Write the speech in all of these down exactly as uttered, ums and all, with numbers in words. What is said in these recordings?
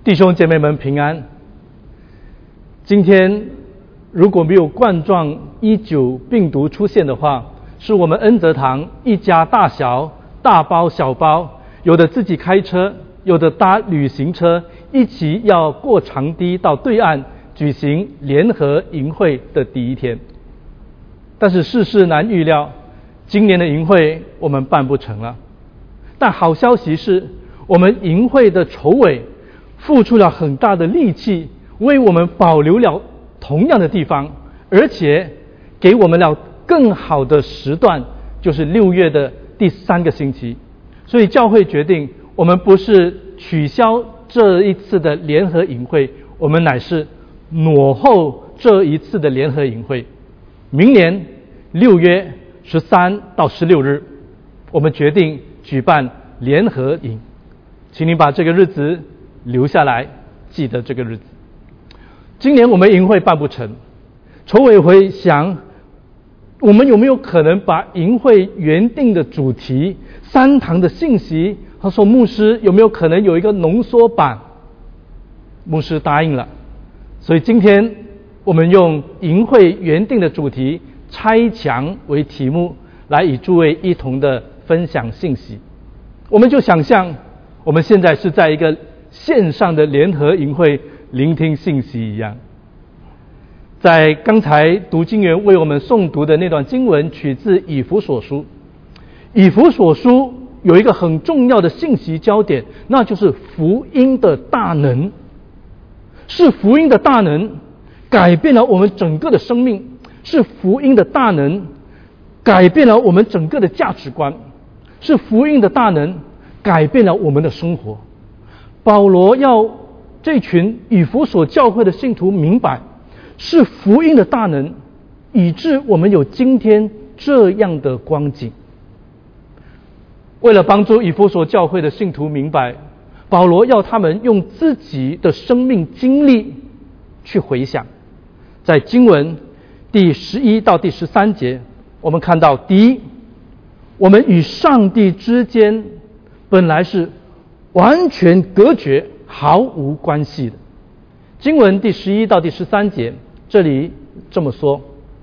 弟兄姐妹们平安。今天如果没有冠状一九病毒出现的话，是我们恩泽堂一家大小大包小包，有的自己开车，有的搭旅行车，一起要过长堤到对岸举行联合营会的第一天。但是世事难预料，今年的营会我们办不成了。但好消息是，我们营会的筹委付出了很大的力气，为我们保留了同样的地方，而且给我们了更好的时段，就是六月的第三个星期。所以教会决定，我们不是取消这一次的联合营会，我们乃是挪后这一次的联合营会。明年六月十三到十六日，我们决定举办联合营，请您把这个日子留下来，记得这个日子。今年我们营会办不成，筹委会想，我们有没有可能把营会原定的主题、三堂的信息，他说牧师有没有可能有一个浓缩版？牧师答应了，所以今天我们用营会原定的主题拆墙为题目，来与诸位一同的分享信息。我们就想象我们现在是在一个线上的联合营会聆听信息一样。在刚才读经员为我们诵读的那段经文，取自以弗所书。以弗所书有一个很重要的信息焦点，那就是福音的大能。是福音的大能改变了我们整个的生命，是福音的大能改变了我们整个的价值观，是福音的大能改变了我们的生活。保罗要这群以弗所教会的信徒明白，是福音的大能以致我们有今天这样的光景。为了帮助以弗所教会的信徒明白，保罗要他们用自己的生命经历去回想。在经文第十一到第十三节，我们看到，第一，我们与上帝之间本来是完全隔绝，毫无关系的。经文第十一到第十三节，这里这么说：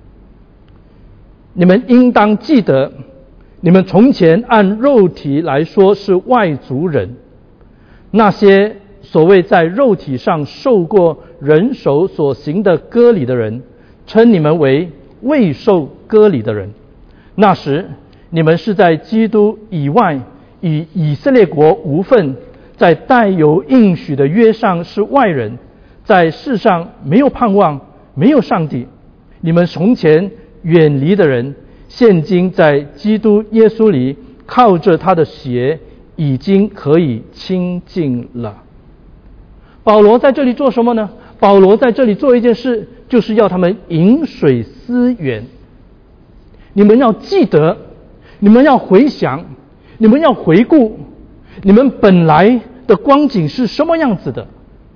你们应当记得，你们从前按肉体来说是外族人，那些所谓在肉体上受过人手所行的割礼的人，称你们为未受割礼的人。那时你们是在基督以外与以色列国无分，在带有应许的约上是外人，在世上没有盼望，没有上帝。你们从前远离的人，现今在基督耶稣里靠着他的血已经可以亲近了。保罗在这里做什么呢？保罗在这里做一件事，就是要他们饮水思源。你们要记得，你们要回想，你们要回顾，你们本来的光景是什么样子的。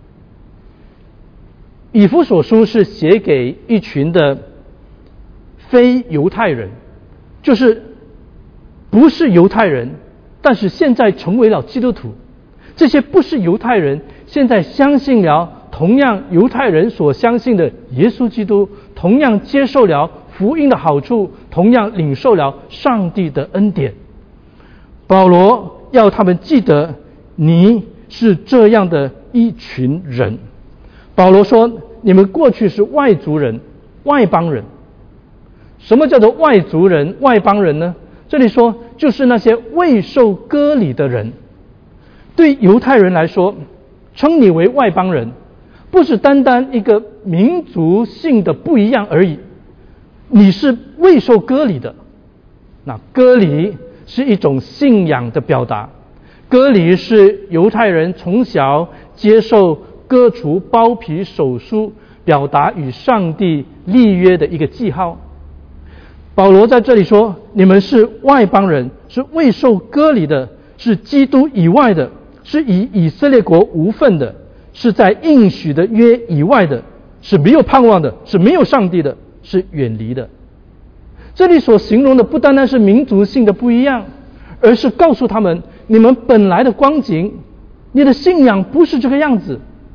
以弗所书是写给一群的非犹太人，就是不是犹太人，但是现在成为了基督徒。这些不是犹太人，现在相信了同样犹太人所相信的耶稣基督，同样接受了福音的好处，同样领受了上帝的恩典。保罗要他们记得，你是这样的一群人。保罗说，你们过去是外族人，外邦人。什么叫做外族人、外邦人呢？这里说，就是那些未受割礼的人。对犹太人来说，称你为外邦人，不是单单一个民族性的不一样而已，你是未受割礼的。那割礼是一种信仰的表达，割礼是犹太人从小接受割除包皮手术，表达与上帝立约的一个记号。保罗在这里说，你们是外邦人，是未受割礼的，是基督以外的，是以以色列国无分的，是在应许的约以外的，是没有盼望的，是没有上帝的，是远离的。这里所形容的不单单是民族性的不一样，而是告诉他们，你们本来的光景，你的信仰不是这个样子，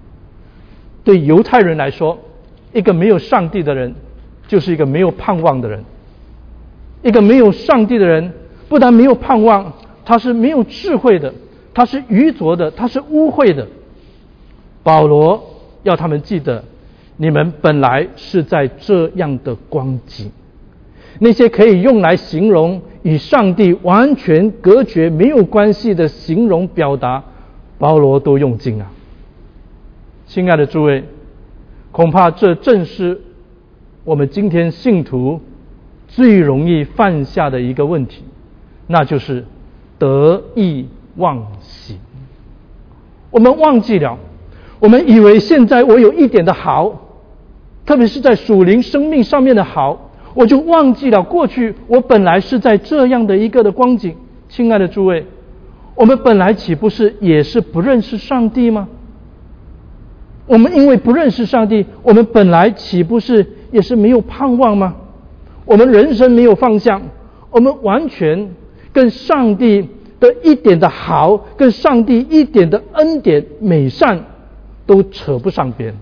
对犹太人来说，一个没有上帝的人就是一个没有盼望的人。一个没有上帝的人不但没有盼望，他是没有智慧的，他是愚拙的，他是污秽的。保罗要他们记得，你们本来是在这样的光景。那些可以用来形容与上帝完全隔绝没有关系的形容表达，保罗都用尽了。亲爱的诸位，恐怕这正是我们今天信徒最容易犯下的一个问题，那就是得意忘形。我们忘记了，我们以为现在我有一点的好，特别是在属灵生命上面的好，我就忘记了过去我本来是在这样的一个的光景。亲爱的诸位，我们本来岂不是也是不认识上帝吗？我们因为不认识上帝，我们本来岂不是也是没有盼望吗？我们人生没有方向，我们完全跟上帝的一点的好，跟上帝一点的恩典美善都扯不上边。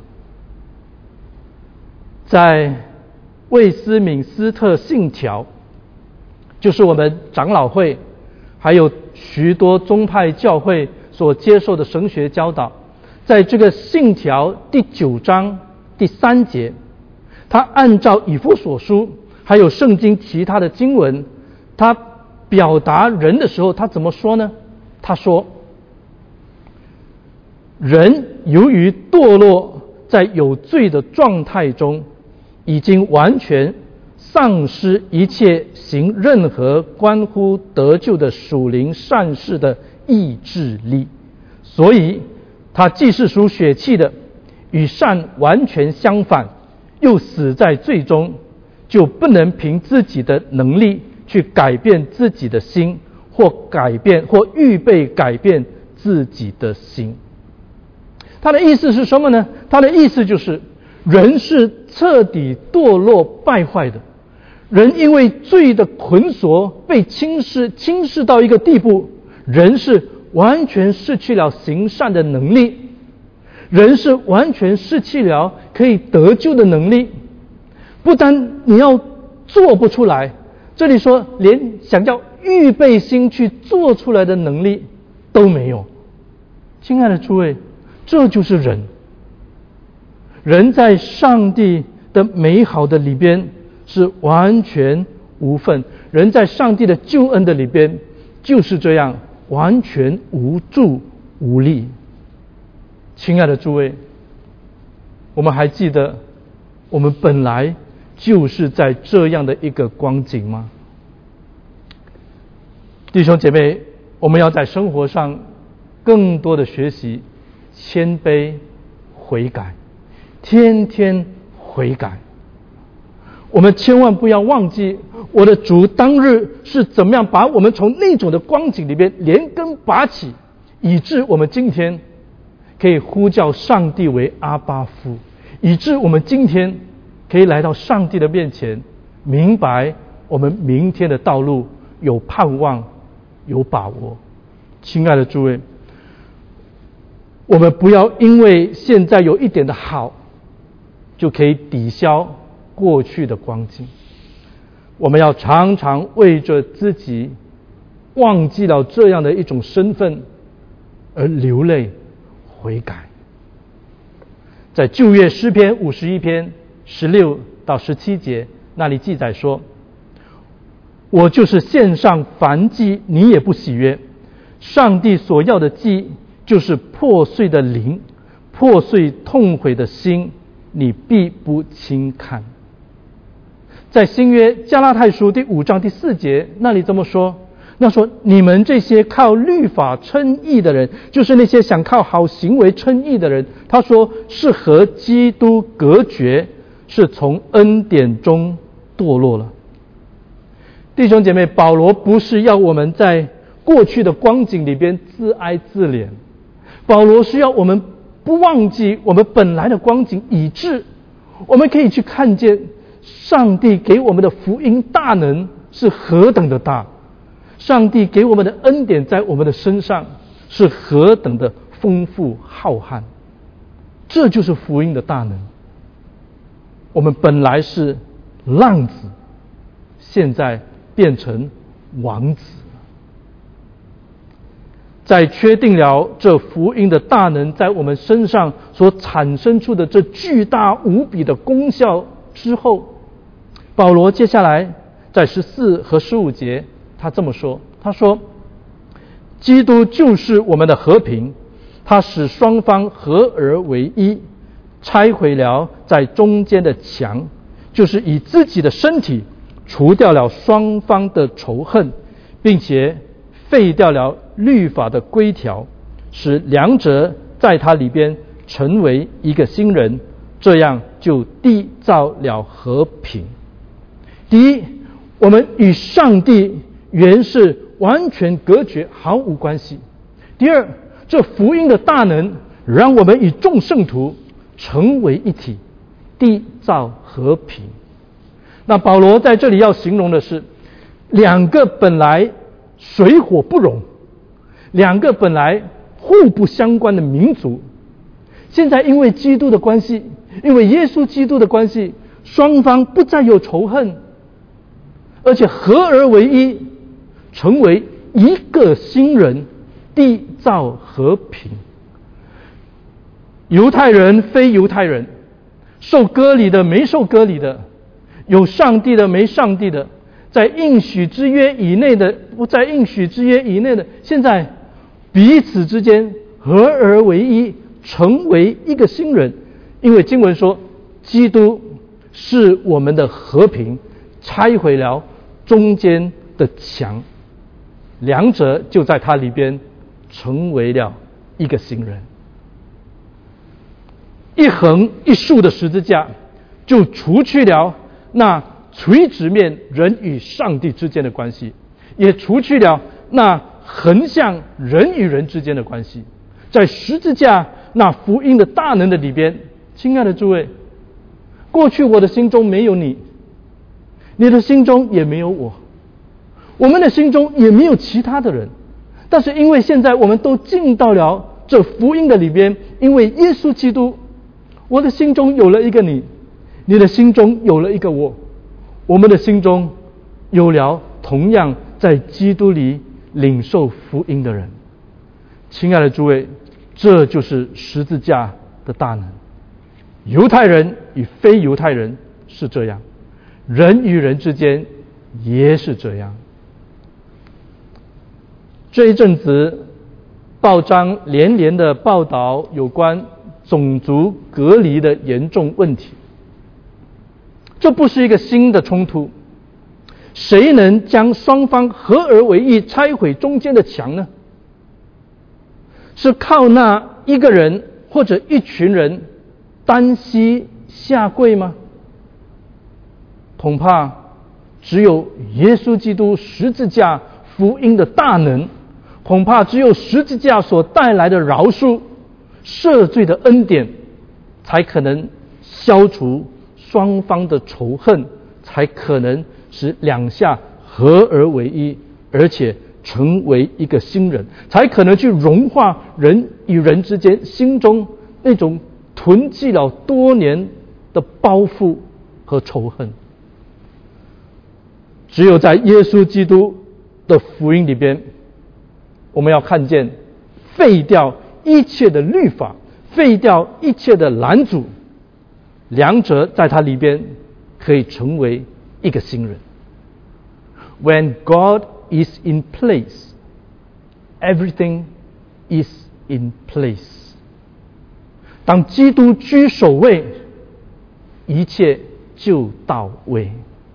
在魏斯敏斯特信条，就是我们长老会还有许多宗派教会所接受的神学教导，在这个信条第九章第三节，他按照以弗所书还有圣经其他的经文，他表达人的时候，他怎么说呢？他说，人由于堕落，在有罪的状态中，已经完全丧失一切行任何关乎得救的属灵善事的意志力，所以他既是属血气的，与善完全相反，又死在罪中，就不能凭自己的能力去改变自己的心，或改变或预备改变自己的心。他的意思是什么呢？他的意思就是人是彻底堕落败坏的，人因为罪的捆锁被轻视轻视到一个地步，人是完全失去了行善的能力，人是完全失去了可以得救的能力。不但你要做不出来，这里说连想要预备心去做出来的能力都没有。亲爱的诸位，这就是人。人在上帝的美好的里边是完全无份，人在上帝的救恩的里边就是这样完全无助无力。亲爱的诸位，我们还记得我们本来就是在这样的一个光景吗？弟兄姐妹，我们要在生活上更多的学习谦卑悔改，天天悔改。我们千万不要忘记，我的主当日是怎么样把我们从那种的光景里边连根拔起，以致我们今天可以呼叫上帝为阿爸父，以致我们今天可以来到上帝的面前，明白我们明天的道路有盼望有把握。亲爱的诸位，我们不要因为现在有一点的好就可以抵消过去的光景，我们要常常为着自己忘记了这样的一种身份而流泪悔改。在旧约诗篇五十一篇十六到十七节那里记载说，我就是献上燔祭，你也不喜悦。上帝所要的祭就是破碎的灵，破碎痛悔的心，你必不轻看。在新约加拉太书第五章第四节那里这么说，那说你们这些靠律法称义的人，就是那些想靠好行为称义的人，他说是和基督隔绝，是从恩典中堕落了。弟兄姐妹，保罗不是要我们在过去的光景里边自哀自怜，保罗是要我们不忘记我们本来的光景，以致我们可以去看见上帝给我们的福音大能是何等的大，上帝给我们的恩典在我们的身上是何等的丰富浩瀚。 这就是福音的大能。我们本来是浪子，现在变成王子。在确定了这福音的大能在我们身上所产生出的这巨大无比的功效之后，保罗接下来在十四和十五节他这么说，他说：基督就是我们的和平，他使双方合而为一，拆毁了在中间的墙，就是以自己的身体除掉了双方的仇恨，并且废掉了律法的规条，使两者在他里边成为一个新人，这样就缔造了和平。第一，我们与上帝原是完全隔绝，毫无关系。第二，这福音的大能让我们与众圣徒成为一体，缔造和平。那保罗在这里要形容的是两个本来水火不容，两个本来互不相关的民族，现在因为基督的关系，因为耶稣基督的关系，双方不再有仇恨，而且合而为一，成为一个新人，缔造和平。犹太人非犹太人，受割礼的没受割礼的，有上帝的没上帝的，在应许之约以内的不在应许之约以内的，现在彼此之间合而为一，成为一个新人。因为经文说基督是我们的和平，拆毁了中间的墙，两者就在他里边成为了一个新人。一横一竖的十字架就除去了那垂直面人与上帝之间的关系，也除去了那横向人与人之间的关系。在十字架那福音的大能的里边，亲爱的诸位，过去我的心中没有你，你的心中也没有我，我们的心中也没有其他的人，但是因为现在我们都进到了这福音的里边，因为耶稣基督，我的心中有了一个你，你的心中有了一个我，我们的心中有了同样在基督里领受福音的人。亲爱的诸位，这就是十字架的大能。犹太人与非犹太人是这样，人与人之间也是这样。这一阵子报章连连的报道有关种族隔离的严重问题，这不是一个新的冲突，谁能将双方合而为一，拆毁中间的墙呢？是靠那一个人或者一群人单膝下跪吗？恐怕只有耶稣基督十字架福音的大能，恐怕只有十字架所带来的饶恕、赦罪的恩典，才可能消除双方的仇恨，才可能使两下合而为一，而且成为一个新人，才可能去融化人与人之间心中那种囤积了多年的包袱和仇恨。只有在耶稣基督的福音里边，我们要看见废掉一切的律法，废掉一切的拦阻，两者在它里边可以成为一个新人。 When God is in place, everything is in place. 当基督居首位，一切就到位。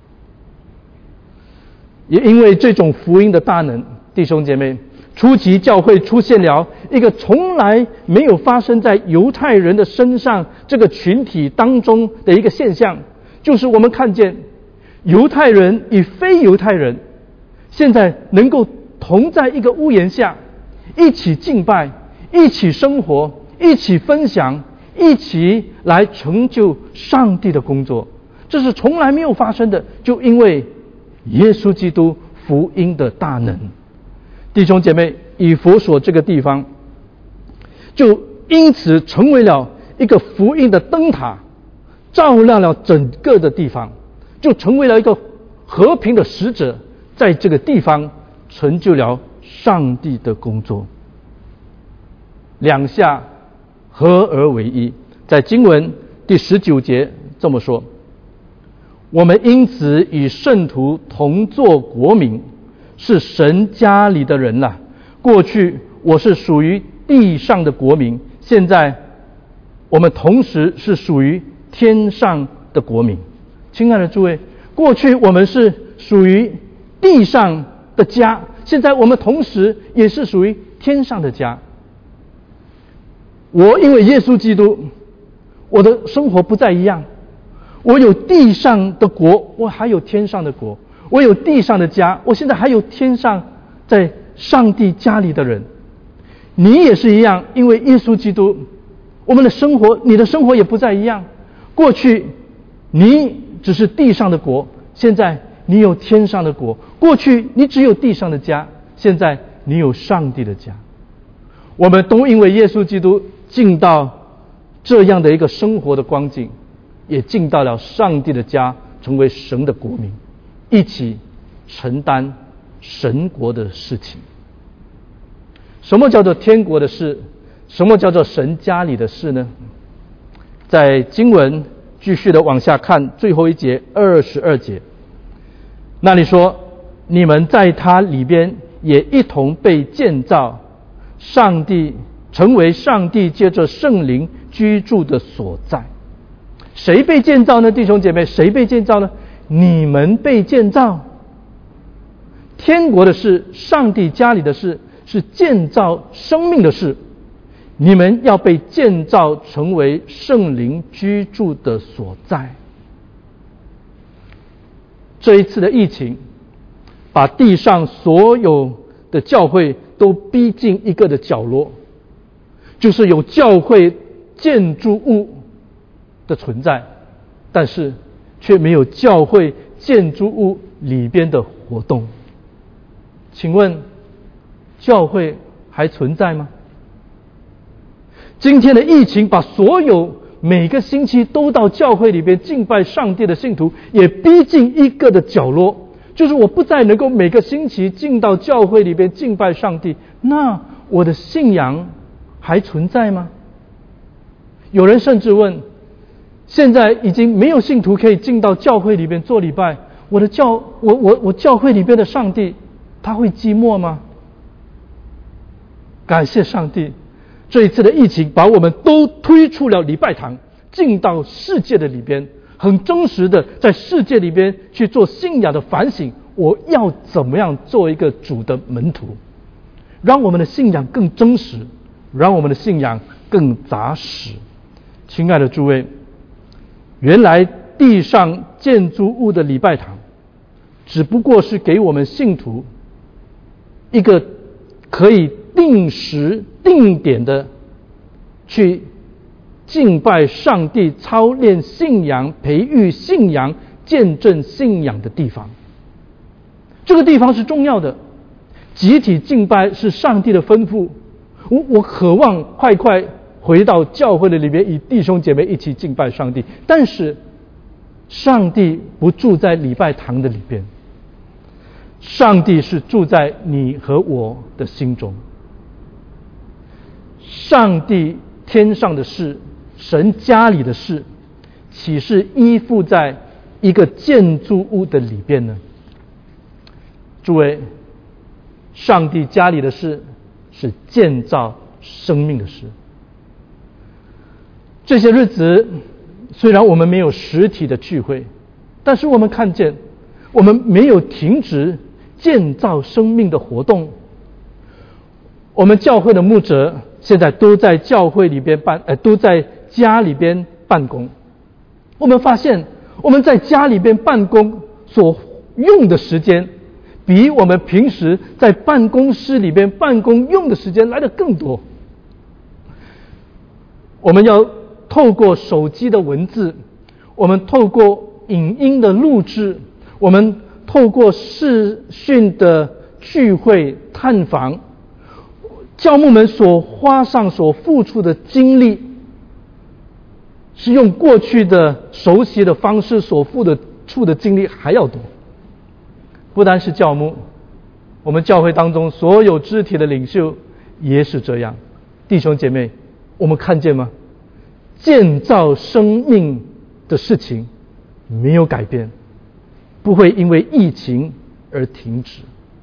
也因为这种福音的大能，弟兄姐妹，初期教会出现了一个从来没有发生在犹太人的身上这个群体当中的一个现象，就是我们看见犹太人与非犹太人现在能够同在一个屋檐下，一起敬拜，一起生活，一起分享，一起来成就上帝的工作。这是从来没有发生的，就因为耶稣基督福音的大能。弟兄姐妹，以弗所这个地方就因此成为了一个福音的灯塔，照亮了整个的地方，就成为了一个和平的使者，在这个地方成就了上帝的工作。两下合而为一，在经文第十九节这么说：我们因此与圣徒同作国民，是神家里的人了。过去我是属于地上的国民，现在我们同时是属于天上的国民。亲爱的诸位，过去我们是属于地上的家，现在我们同时也是属于天上的家。我因为耶稣基督，我的生活不再一样。我有地上的国，我还有天上的国；我有地上的家，我现在还有天上在上帝家里的人。你也是一样，因为耶稣基督，我们的生活，你的生活也不再一样。过去你只是地上的国，现在你有天上的国；过去你只有地上的家，现在你有上帝的家。我们都因为耶稣基督进到这样的一个生活的光景，也进到了上帝的家，成为神的国民，一起承担神国的事情。什么叫做天国的事？什么叫做神家里的事呢？在经文继续的往下看，最后一节二十二节，那里说：你们在他里边也一同被建造，上帝成为上帝借着圣灵居住的所在。谁被建造呢？弟兄姐妹，谁被建造呢？你们被建造。天国的事，上帝家里的事，是建造生命的事。你们要被建造成为圣灵居住的所在。这一次的疫情，把地上所有的教会都逼进一个的角落，就是有教会建筑物的存在，但是却没有教会建筑物里边的活动。请问教会还存在吗？今天的疫情把所有每个星期都到教会里边敬拜上帝的信徒也逼进一个的角落，就是我不再能够每个星期进到教会里边敬拜上帝，那我的信仰还存在吗？有人甚至问，现在已经没有信徒可以进到教会里边做礼拜，我的教我我我教会里边的上帝他会寂寞吗？感谢上帝，这一次的疫情把我们都推出了礼拜堂，进到世界的里边，很真实的在世界里边去做信仰的反省，我要怎么样做一个主的门徒，让我们的信仰更真实，让我们的信仰更扎实。亲爱的诸位，原来地上建筑物的礼拜堂只不过是给我们信徒一个可以定时定点的去敬拜上帝、操练信仰、培育信仰、见证信仰的地方。这个地方是重要的，集体敬拜是上帝的吩咐。我我渴望快快回到教会的里面，与弟兄姐妹一起敬拜上帝。但是上帝不住在礼拜堂的里边，上帝是住在你和我的心中。上帝天上的事，神家里的事，岂是依附在一个建筑物的里边呢？诸位，上帝家里的事是建造生命的事。这些日子虽然我们没有实体的聚会，但是我们看见我们没有停止建造生命的活动。我们教会的牧者现在都在教会里边办，呃，都在家里边办公。我们发现我们在家里边办公所用的时间，比我们平时在办公室里边办公用的时间来得更多。我们要透过手机的文字，我们透过影音的录制，我们透过视讯的聚会探访，教牧们所花上所付出的精力， 是用过去的熟悉的方式所付的出的精力还要多。不单是教牧，我们教会当中所有肢体的领袖也是这样。弟兄姐妹，我们看见吗？建造生命的事情没有改变，不会因为疫情而停止。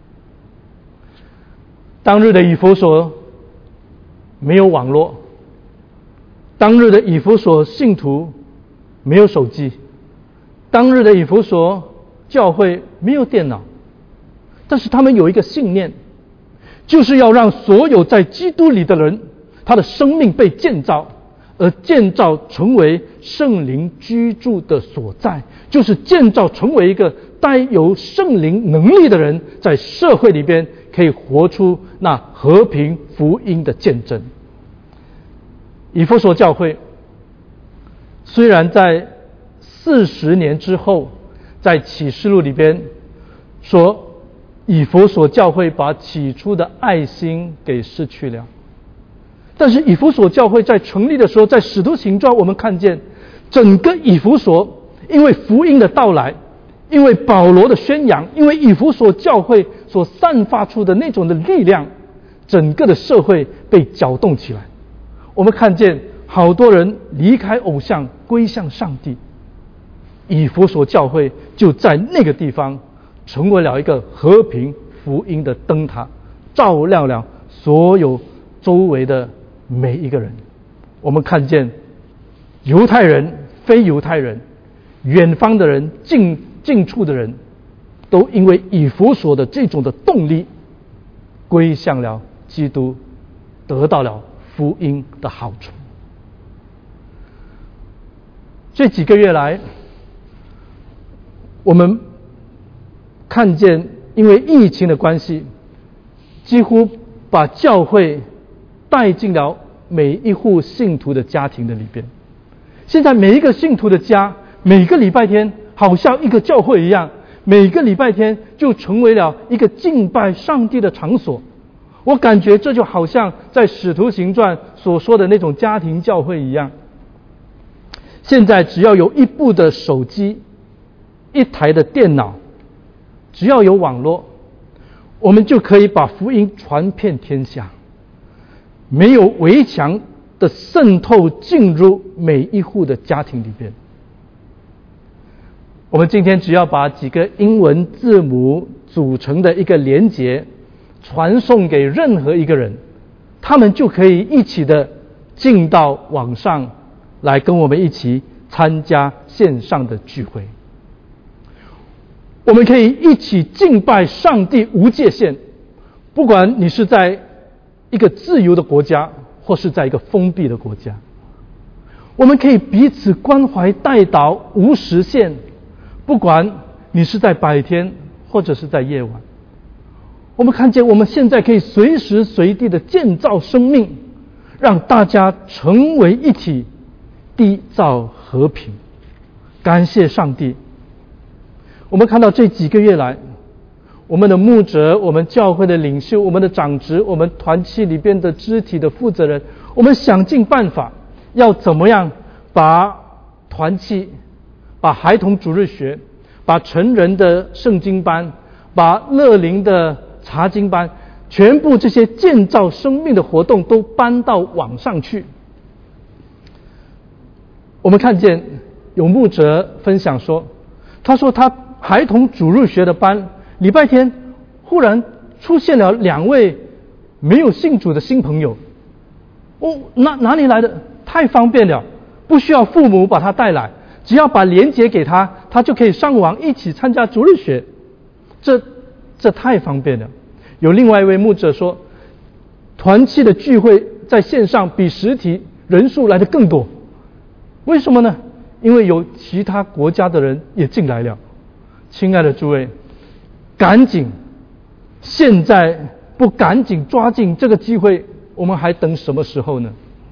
当日的以弗所没有网络，当日的以弗所信徒没有手机，当日的以弗所教会没有电脑，但是他们有一个信念，就是要让所有在基督里的人，他的生命被建造，而建造成为圣灵居住的所在，就是建造成为一个带有圣灵能力的人，在社会里边可以活出那和平福音的见证。以弗所教会虽然在四十年之后，在启示录里边说以弗所教会把起初的爱心给失去了，但是以弗所教会在成立的时候，在使徒行传我们看见整个以弗所因为福音的到来，因为保罗的宣扬，因为以弗所教会所散发出的那种的力量，整个的社会被搅动起来。我们看见好多人离开偶像归向上帝，以弗所教会就在那个地方成为了一个和平福音的灯塔，照亮了所有周围的每一个人。我们看见犹太人、非犹太人、远方的人、近近处的人，都因为以弗所的这种的动力归向了基督，得到了福音的好处。这几个月来，我们看见因为疫情的关系，几乎把教会带进了每一户信徒的家庭的里边。现在每一个信徒的家，每个礼拜天好像一个教会一样，每个礼拜天就成为了一个敬拜上帝的场所。我感觉这就好像在使徒行传所说的那种家庭教会一样。现在只要有一部的手机，一台的电脑，只要有网络，我们就可以把福音传遍天下，没有围墙的渗透进入每一户的家庭里边。我们今天只要把几个英文字母组成的一个连结传送给任何一个人，他们就可以一起的进到网上来跟我们一起参加线上的聚会。我们可以一起敬拜上帝无界限，不管你是在一个自由的国家，或是在一个封闭的国家。我们可以彼此关怀代祷无时限，不管你是在白天或者是在夜晚。我们看见我们现在可以随时随地的建造生命，让大家成为一体，缔造和平。感谢上帝。我们看到这几个月来，我们的牧者、我们教会的领袖、我们的长职、我们团契里边的肢体的负责人，我们想尽办法要怎么样把团契、把孩童主日学、把成人的圣经班、把乐龄的查经班，全部这些建造生命的活动都搬到网上去。我们看见有牧者分享说，他说他孩童主日学的班，礼拜天忽然出现了两位没有信主的新朋友。哦，哪哪里来的？太方便了，不需要父母把他带来，只要把连结给他，他就可以上网一起参加主日学。这这太方便了。有另外一位牧者说，团契的聚会在线上比实体人数来得更多。为什么呢？因为有其他国家的人也进来了。亲爱的诸位，赶紧，现在不赶紧抓紧这个机会，我们还等什么时候呢？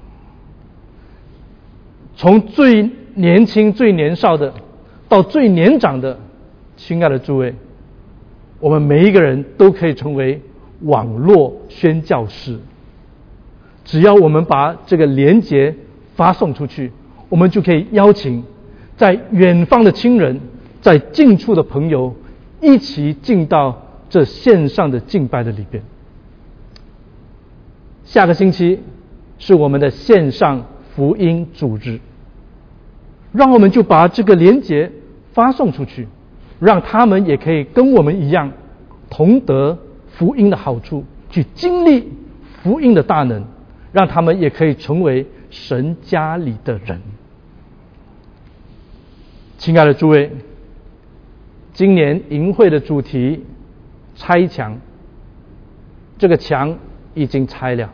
从最年轻最年少的到最年长的，亲爱的诸位，我们每一个人都可以成为网络宣教士。只要我们把这个连结发送出去， 我们就可以邀请在远方的亲人，在近处的朋友，一起进到这线上的敬拜的里边。下个星期是我们的线上福音主日，让我们就把这个连结发送出去，让他们也可以跟我们一样，同得福音的好处，去经历福音的大能，让他们也可以成为神家里的人。亲爱的诸位，今年营会的主题拆墙，这个墙已经拆了，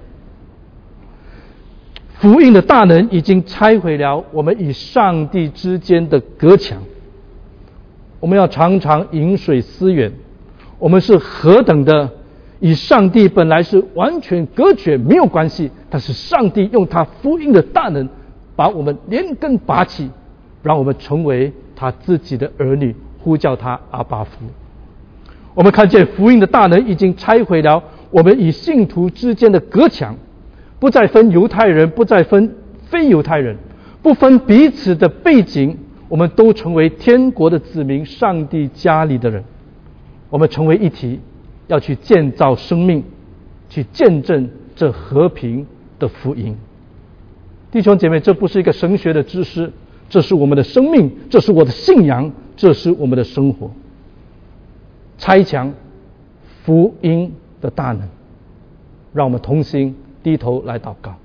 福音的大能已经拆毁了我们与上帝之间的隔墙。我们要常常饮水思源，我们是何等的与上帝本来是完全隔绝没有关系，但是上帝用他福音的大能把我们连根拔起，让我们成为他自己的儿女，呼叫他阿爸父。我们看见福音的大能已经拆毁了我们与信徒之间的隔墙，不再分犹太人，不再分非犹太人，不分彼此的背景，我们都成为天国的子民，上帝家里的人。我们成为一体，要去建造生命，去见证这和平的福音。弟兄姐妹，这不是一个神学的知识，这是我们的生命，这是我的信仰，这是我们的生活。拆墙，福音的大能，让我们同心低头来祷告。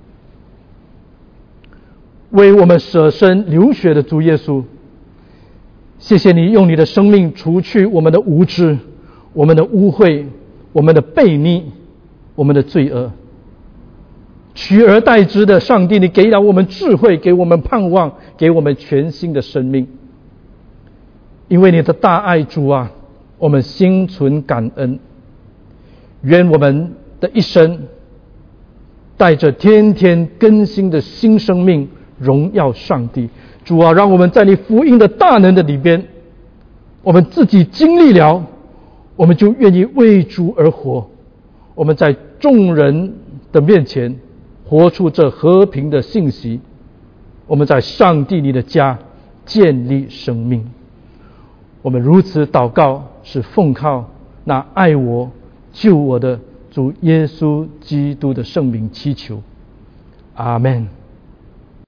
为我们舍身流血的主耶稣，谢谢你用你的生命除去我们的无知，我们的污秽，我们的悖逆，我们的罪恶。取而代之的上帝，你给了我们智慧，给我们盼望，给我们全新的生命。因为你的大爱，主啊，我们心存感恩。愿我们的一生带着天天更新的新生命荣耀上帝。主啊，让我们在你福音的大能的里边，我们自己经历了，我们就愿意为主而活。我们在众人的面前活出这和平的信息，我们在上帝你的家建立生命。我们如此祷告，是奉靠那爱我救我的主耶稣基督的圣名祈求，阿们。